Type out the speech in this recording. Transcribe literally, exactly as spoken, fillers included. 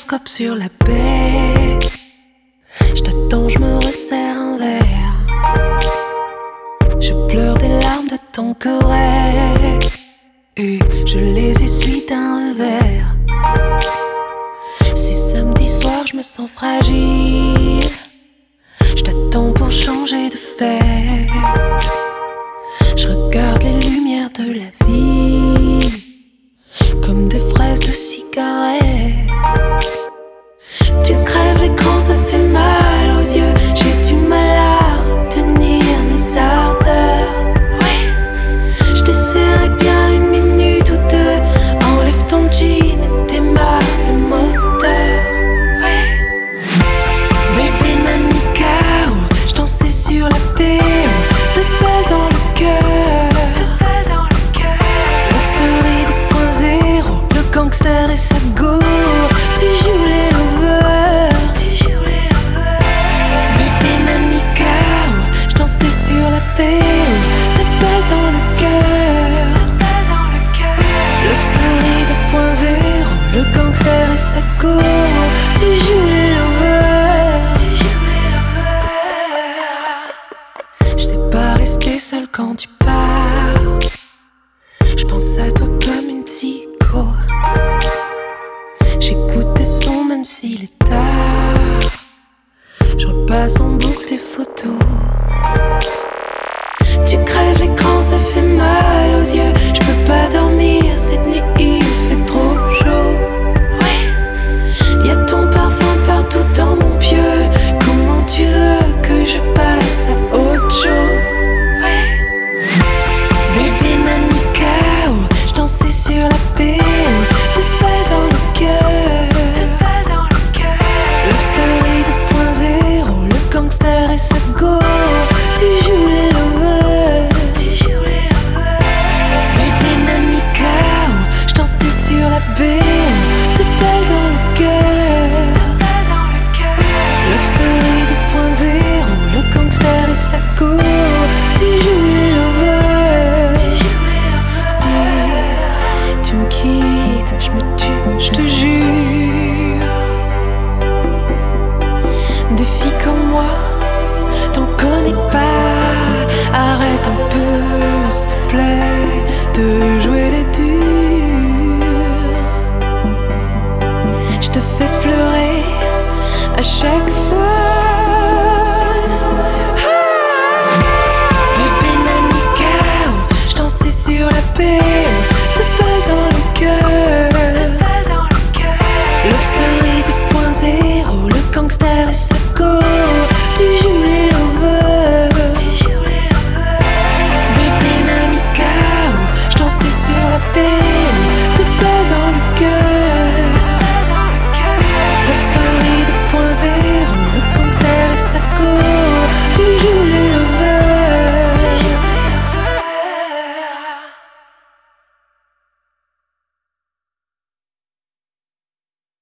télescope sur la baie. Je t'attends, je me resserre un verre. Je pleure des larmes de ton corps et je les essuie d'un revers. C'est samedi soir, je me sens fragile. Je t'attends pour changer de fête. Je regarde les lumières de la ville comme des fraises de cigarettes. Tu crèves l'écran, ça fait mal aux yeux. J'ai du mal à retenir mes ardeurs. Oui, je t'ai serré bien une minute ou deux. Enlève ton jean et démarre le moteur. Oui, bébé Nanika, je dansais sur la P O. Deux balles dans le cœur. Love Story deux point zéro. Le gangster et sa go. Tu joues les lovers. Bébé Nanika, je dansais sur la P O. Deux balles dans le cœur. Love Story deux point zéro. Le gangster et sa go. Tu joues les lovers. Je sais pas rester seule quand tu pars. Je pense à toi comme une psycho. J'écoute tes sons même s'il est tard. Je repasse en boucle tes photos. Tu crèves l'écran, ça fait mal aux yeux. Je peux pas dormir cette nuit, il fait trop chaud. Oui, y'a ton parfum partout dans mon pieu. Comment tu veux que je passe à autre chose? Oui, bébé Nanika, je dansais sur la P O. Deux balles dans le cœur. Love Story deux point zéro. Le gangster et sa go. Tu joues les lovers. Bébé Nanika, je dansais sur la B O. Deux balles dans le cœur. Love Story deux point zéro. Le gangster et sa go. Tu joues les lovers. Si tu me quittes, je me tue, je te jure. Des filles comme moi, t'en connais pas. Arrête un peu, s'il te plaît, de jouer les durs. Je te fais pleurer à chaque fois. Ah, bébé Nanika, je dansais sur la P O.